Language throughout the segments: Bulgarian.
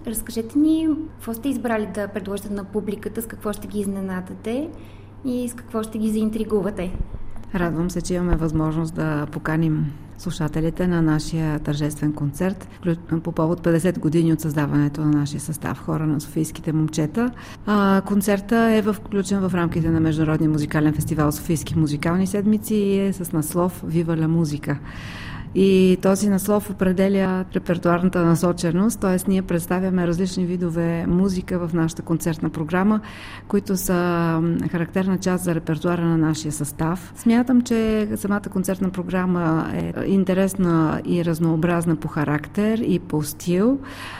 разкажете ни какво сте избрали да предложите на публиката, с какво ще ги изненадате и с какво ще ги заинтригувате. Радвам се, че имаме възможност да поканим слушателите на нашия тържествен концерт по повод 50 години от създаването на нашия състав Хора на Софийските момчета. Концертът е включен в рамките на Международния музикален фестивал Софийски музикални седмици и е с наслов «Вива ла музика». И този наслов определя репертуарната насоченост, т.е. ние представяме различни видове музика в нашата концертна програма, които са характерна част за репертуара на нашия състав. Смятам, че самата концертна програма е интересна и разнообразна по характер и по стил.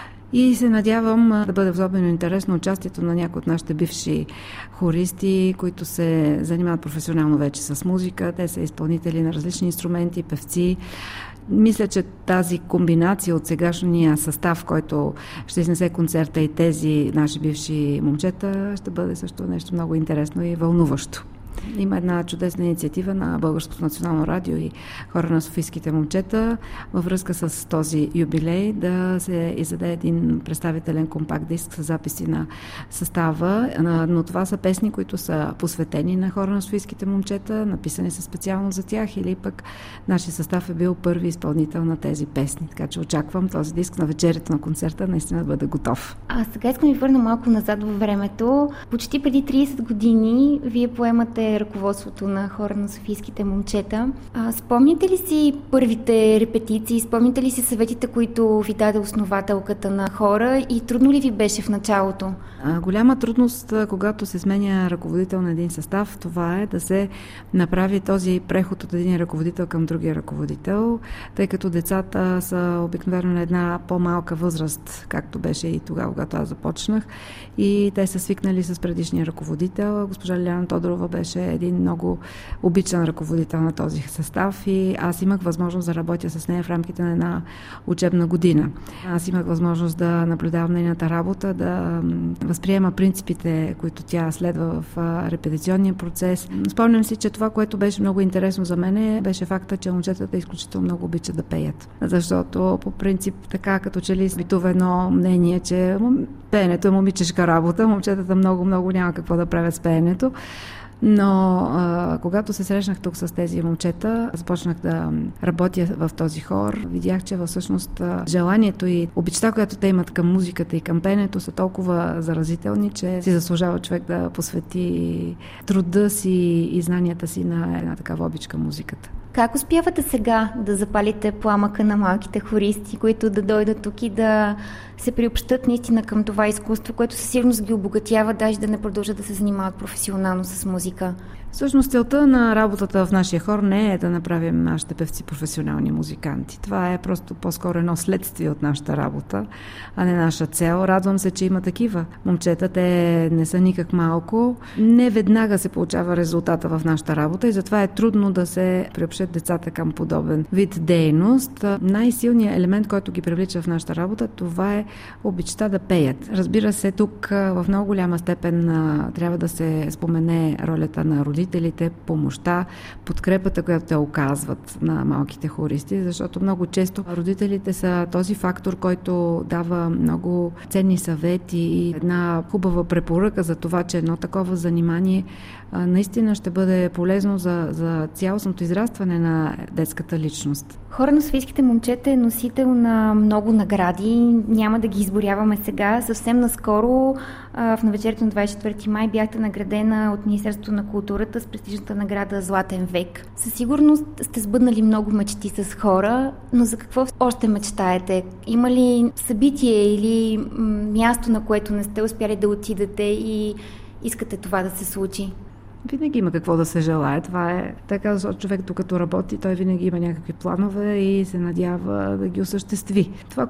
И се надявам да бъде особено интересно участието на някои от нашите бивши хористи, които се занимават професионално вече с музика. Те са изпълнители на различни инструменти, певци. Мисля, че тази комбинация от сегашния състав, който ще изнесе концерта, и тези наши бивши момчета, ще бъде също нещо много интересно и вълнуващо. Има една чудесна инициатива на Българското национално радио и Хора на Софийските момчета във връзка с този юбилей да се издаде един представителен компакт диск с записи на състава, но това са песни, които са посветени на Хора на Софийските момчета, написани са специално за тях, или пък нашия състав е бил първи изпълнител на тези песни. Така че очаквам този диск на вечерята на концерта наистина да бъде готов. А сега искам да ви върна малко назад във времето. Почти преди 30 години вие поемате ръководството на Хора на Софийските момчета. Спомняте ли си първите репетиции, спомняте ли си съветите, които ви даде основателката на Хора, и трудно ли ви беше в началото? Голяма трудност, когато се сменя ръководител на един състав, това е да се направи този преход от един ръководител към другия ръководител, тъй като децата са обикновено на една по-малка възраст, както беше и тогава, когато аз започнах, и те са свикнали с предишния ръководител. Госпожа Лиляна Тодорова беше един много обичан ръководител на този състав и аз имах възможност да работя с нея в рамките на една учебна година. Аз имах възможност да наблюдавам нейната работа, да възприема принципите, които тя следва в репетиционния процес. Спомням си, че това, което беше много интересно за мен, беше факта, че момчетата изключително много обичат да пеят. Защото по принцип така, като че ли битува едно мнение, че пеенето е момичешка работа, момчетата много няма какво да правят с пеенето. Но когато се срещнах тук с тези момчета, започнах да работя в този хор, видях, че всъщност желанието и обичта, която те имат към музиката и към пеенето, са толкова заразителни, че си заслужава човек да посвети труда си и знанията си на една такава обич към музиката. Как успявате сега да запалите пламъка на малките хористи, които да дойдат тук и да се приобщат наистина към това изкуство, което със сигурност ги обогатява, даже да не продължат да се занимават професионално с музика? Всъщност целта на работата в нашия хор не е да направим нашите певци професионални музиканти. Това е просто по-скоро едно следствие от нашата работа, а не наша цел. Радвам се, че има такива момчета. Те не са никак малко. Не веднага се получава резултата в нашата работа и затова е трудно да се приобщят децата към подобен вид дейност. Най-силният елемент, който ги привлича в нашата работа, това е обичта да пеят. Разбира се, тук в много голяма степен трябва да се спомене ролята на родителите, помощта, подкрепата, която те оказват на малките хористи, защото много често родителите са този фактор, който дава много ценни съвети и една хубава препоръка за това, че едно такова занимание наистина ще бъде полезно за цялостното израстване на детската личност. Хора на Софийските момчета е носител на много награди. Няма да ги изборяваме сега. Съвсем наскоро, в навечерието на 24 май, бяхте наградена от Министерството на културата с престижната награда Златен век. Със сигурност сте сбъднали много мечти с Хора, но за какво още мечтаете? Има ли събитие или място, на което не сте успяли да отидете и искате това да се случи? Винаги има какво да се желае. Това е така, защото човек докато работи, той винаги има някакви планове и се надява да ги осъществи. Това,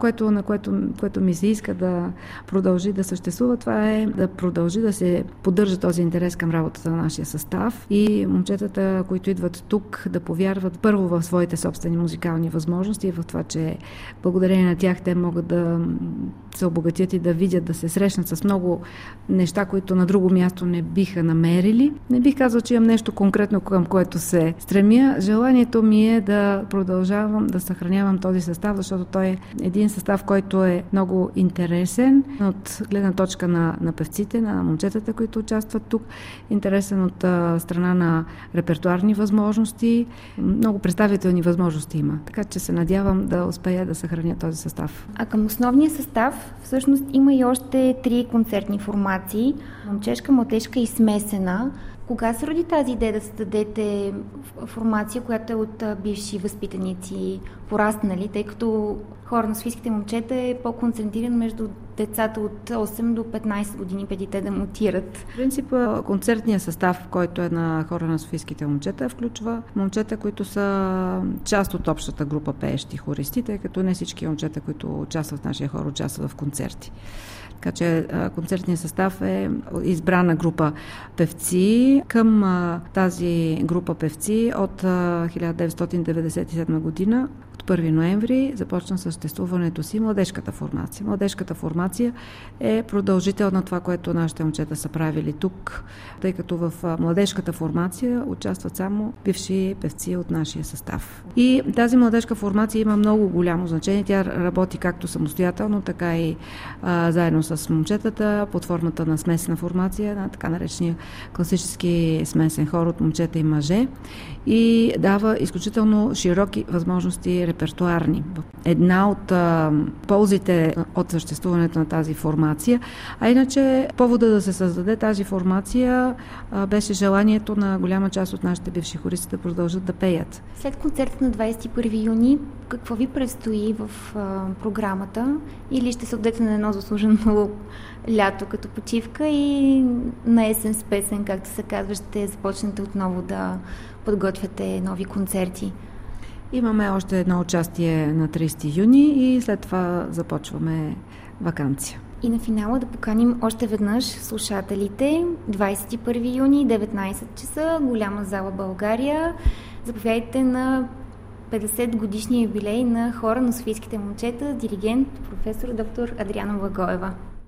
което ми се иска да продължи да съществува, това е да продължи да се поддържа този интерес към работата на нашия състав и момчетата, които идват тук, да повярват първо в своите собствени музикални възможности и в това, че благодарение на тях те могат да се обогатят и да видят, да се срещнат с много неща, които на друго място не биха намерили. Не бих казал, че имам нещо конкретно, към което се стремя. Желанието ми е да продължавам да съхранявам този състав, защото той е един състав, който е много интересен от гледна точка на певците, на момчетата, които участват тук. Интересен от страна на репертуарни възможности. Много представителни възможности има. Така че се надявам да успея да съхраня този състав. А към основния състав всъщност има и още 3 концертни формации. Момчешка, младежка и смесена. Кога се роди тази идея да създадете формация, която е от бивши възпитаници, пораснали, тъй като хора на софийските момчета е по-концентриран между децата от 8 до 15 години, преди те да мутират? В принцип, концертният състав, който е на хора на софийските момчета, включва момчета, които са част от общата група пеещи хористи, тъй като не всички момчета, които участват в нашия хор, участват в концерти. Така че концертният състав е избрана група певци. Към тази група певци от 1997 година, от 1 ноември, започна съществуването си младежката формация. Младежката формация е продължител на това, което нашите момчета са правили тук, тъй като в младежката формация участват само бивши певци от нашия състав. И тази младежка формация има много голямо значение. Тя работи както самостоятелно, така и заедно с момчетата под формата на смесена формация, на така наречения класически смесен хор от момчета и мъже, и дава изключително широки възможности репертуарни. Една от ползите от съществуването на тази формация, а иначе повода да се създаде тази формация беше желанието на голяма част от нашите бивши хористи да продължат да пеят. След концерта на 21 юни, какво ви предстои в програмата? Или ще се отдадете на едно заслужено лято като почивка и на есен с песен, както се казва, ще започнете отново да подготвяте нови концерти? Имаме още едно участие на 30 юни и след това започваме ваканция. И на финала да поканим още веднъж слушателите. 21 юни, 19 часа, голяма зала България. Заповядайте на 50 годишния юбилей на хора на софийските момчета, диригент професор доктор Адриана Благоева.